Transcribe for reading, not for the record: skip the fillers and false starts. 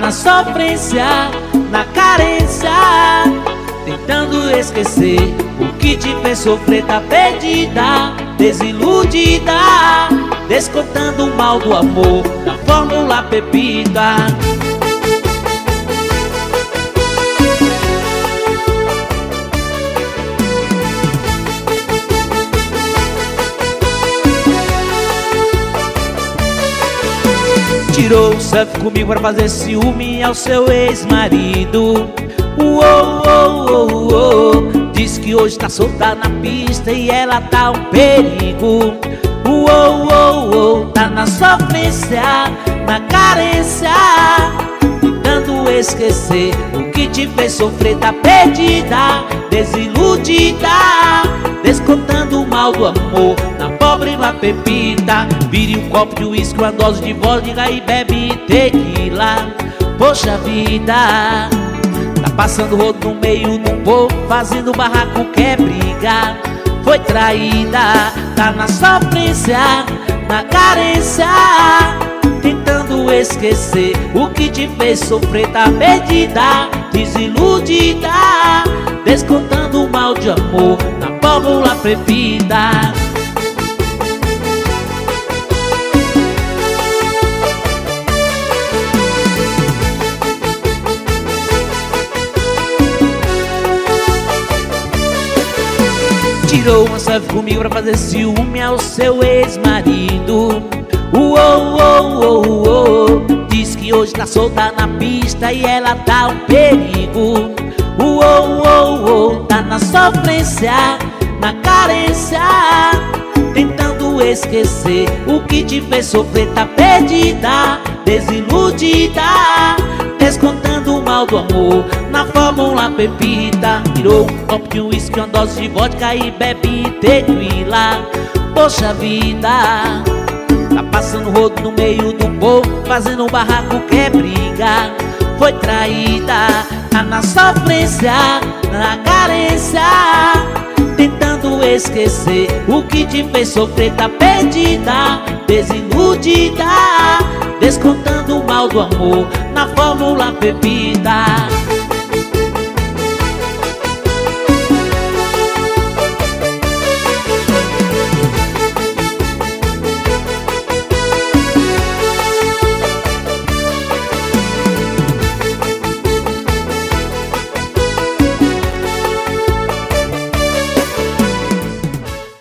na sofrência, na carência, tentando esquecer o que te fez sofrer. Tá perdida, desiludida, descontando o mal do amor da fórmula Pepita. Tirou o selfie comigo pra fazer ciúme ao seu ex-marido. Diz que hoje tá solta na pista e ela tá um perigo. Tá na sofrência, na carência, tentando esquecer o que te fez sofrer. Tá perdida, desiludida, descontando o mal do amor na pobre La Pepita. Vire um copo de uísque, uma dose de vodka e bebe tequila. Poxa vida, tá passando rodo no meio do povo, fazendo barraco quer briga. Foi traída, tá na sofrência, na carência, tentando esquecer o que te fez sofrer. Tá perdida, desiludida, descontando o mal de amor na fórmula Pepita. Tirou uma selfie comigo pra fazer ciúme ao seu ex-marido. Diz que hoje tá solta na pista e ela tá um perigo. Tá na sofrência, na carência, tentando esquecer o que te fez sofrer. Tá perdida, desiludida, descontando o mal do amor na fórmula Pepita. Tirou um copo de uísque, uma dose de vodka e bebe tequila. Poxa vida, tá passando rodo no meio do povo, fazendo um barraco quer briga. Foi traída, tá na sofrência, na carência, tentando esquecer o que te fez sofrer. Tá perdida, desiludida, descontando o mal do amor na fórmula Pepita.